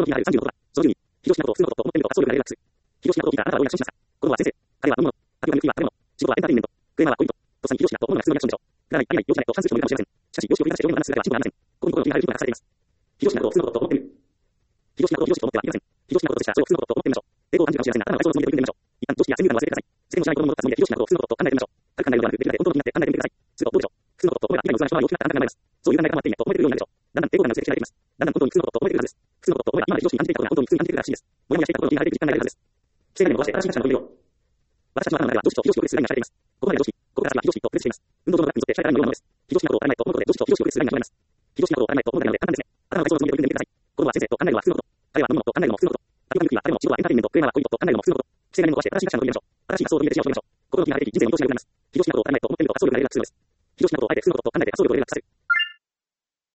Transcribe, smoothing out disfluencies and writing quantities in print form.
の気がある36は、その順に、非常識なことを普通のことと思ってみると発想力が出るラックス。非常識なことを聞いたあなたはどうリアクションしますか？このは先生、彼は本物、あるいは抜きは食べ物、仕事はエンターテインメント、クレーマーはポイント、とっさに非常識なことを思うのが普通のリアクションでしょう。くだらない、ありない、容赦ないと反する人もいるかもしれません。しかし、容姿を振り出して上に話すがでは進歩がありません。ここに心の気がある人が書かれています。非常識なことを普通のことと思ってみる。非常識なことを非常識と思ってはいけません。非常識なこととしてはそれを普通のことと思ってみましょう。抵抗を感じるかもしれませんが、あなたは愛想のつもりで取り組んでみましょう。一旦常識や先入観を忘れてください。世間の知らないことの戻ったつもりで非常識なことを普通のことと考えてみましょう。軽く考えるのではなく、できるだけ本当の気になって考えてみてください。するとどうでしょう。普通のことと思えば未来のuzらの人は大きくなってあなたが考えます。そういう考え方があっていいねと思えてくるようになるでしょう。だんだん抵抗感が薄れてきています。だんだん本当に普通のことと思えてくるはずです。普通のことと思えば今まで非常識に感じていたことが本当に普通に感じてくるらしいです。もやもやしていたことの気が晴れて実感が得られるはずです。規制概念を壊して新しい価値観を取り入れよう。私たちの頭の中では常識と非常識を区別するラインが敷かれています。ここまで常識、ここから先は非常識と区別しています。運動上の学に沿って社会のようなものです。非常識なことを分からないと思うことで常識と非常識を区別するラインが生まれます。非常識なことを分からないと思うだけなので簡単ですね。頭の体操のつもりで取り組んでみてください。このは先生と考えるのは普通のこと。彼は飲むのと考えるのも普通のこと。あるいは抜きは食べ物、仕事はエンターテインメント、クレーマーはポイントと考えるのも普通のこと。規制概念を壊して新しい価値観を取り入れましょう。新しい発想を取り入れて視野を広げましょう。